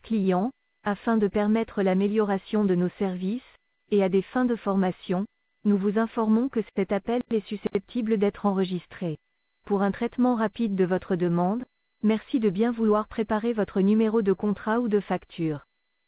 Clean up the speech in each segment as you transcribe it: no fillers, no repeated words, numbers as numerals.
clients, afin de permettre l'amélioration de nos services, et à des fins de formation, nous vous informons que cet appel est susceptible d'être enregistré. Pour un traitement rapide de votre demande, merci de bien vouloir préparer votre numéro de contrat ou de facture.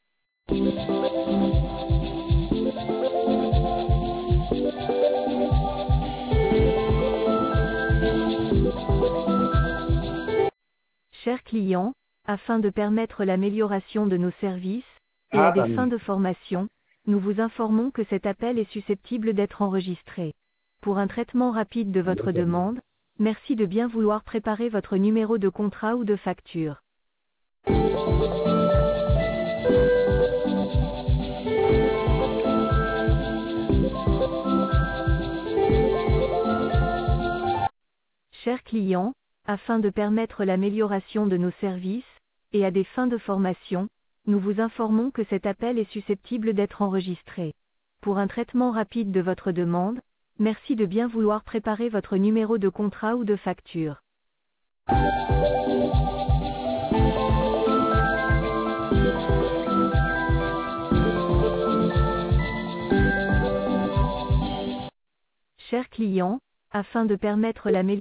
Chers clients, afin de permettre l'amélioration de nos services, et à des fins de formation, nous vous informons que cet appel est susceptible d'être enregistré. Pour un traitement rapide de votre demande, merci de bien vouloir préparer votre numéro de contrat ou de facture. Chers clients, afin de permettre l'amélioration de nos services, et à des fins de formation, nous vous informons que cet appel est susceptible d'être enregistré. Pour un traitement rapide de votre demande, merci de bien vouloir préparer votre numéro de contrat ou de facture. Chers clients, afin de permettre l'amélioration